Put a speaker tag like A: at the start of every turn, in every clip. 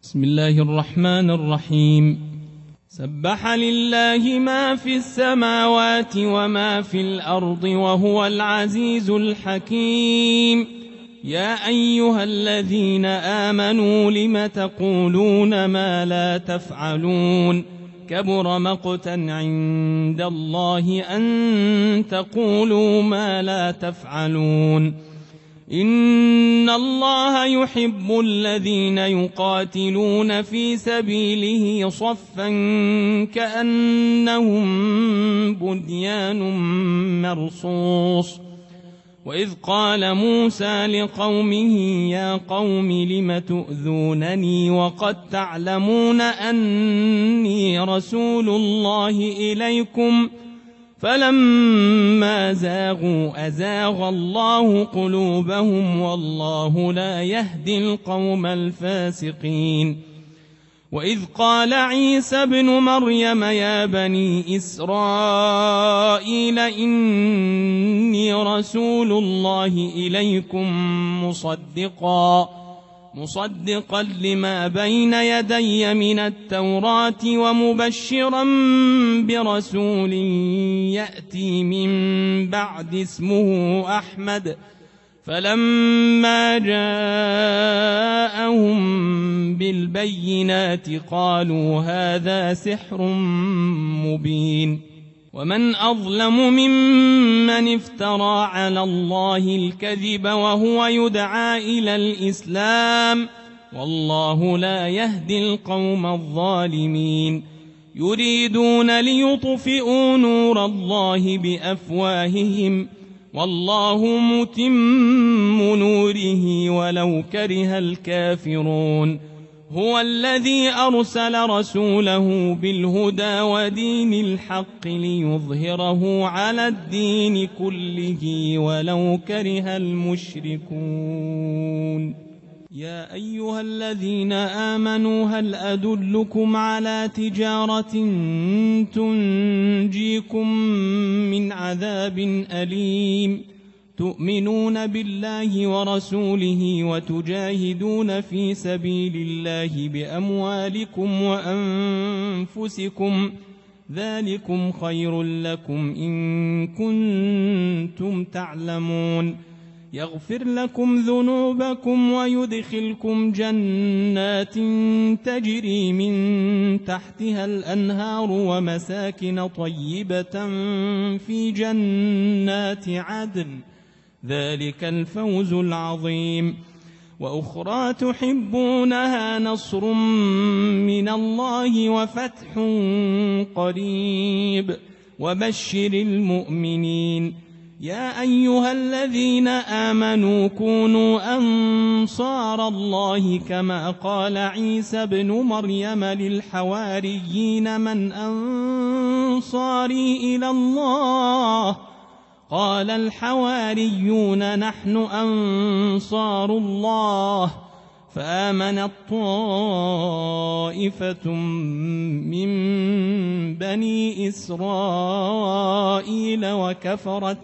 A: بسم الله الرحمن الرحيم. سبح لله ما في السماوات وما في الأرض وهو العزيز الحكيم. يا أيها الذين آمنوا لم تقولون ما لا تفعلون كبر مقتا عند الله أن تقولوا ما لا تفعلون. إن الله يحب الذين يقاتلون في سبيله صفا كأنهم بنيان مرصوص. وإذ قال موسى لقومه يا قوم لم تؤذونني وقد تعلمون أني رسول الله إليكم فلما زاغوا أزاغ الله قلوبهم والله لا يهدي القوم الفاسقين. وإذ قال عيسى ابن مريم يا بني إسرائيل إني رسول الله إليكم مصدقا لما بين يدي من التوراة ومبشرا برسول يأتي من بعد اسمه أحمد. فلما جاءهم بالبينات قالوا هذا سحر مبين. ومن أظلم ممن افترى على الله الكذب وهو يدعى إلى الإسلام والله لا يهدي القوم الظالمين. يريدون ليطفئوا نور الله بأفواههم والله متم نوره ولو كره الكافرون. هو الذي أرسل رسوله بالهدى ودين الحق ليظهره على الدين كله ولو كره المشركون. يا أيها الذين آمنوا هل أدلكم على تجارة تنجيكم من عذاب أليم تؤمنون بالله ورسوله وتجاهدون في سبيل الله بأموالكم وأنفسكم ذلكم خير لكم إن كنتم تعلمون. يغفر لكم ذنوبكم ويدخلكم جنات تجري من تحتها الأنهار ومساكن طيبة في جنات عدن ذلك الفوز العظيم. وأخرى تحبونها نصر من الله وفتح قريب وبشر المؤمنين. يا أيها الذين آمنوا كونوا أنصار الله كما قال عيسى ابن مريم للحواريين من أنصاري إلى الله قال الحواريون نحن أنصار الله. فآمنت طائفة من بني إسرائيل وكفرت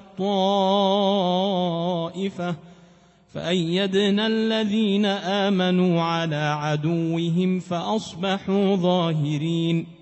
A: طائفة فأيدنا الذين آمنوا على عدوهم فأصبحوا ظاهرين.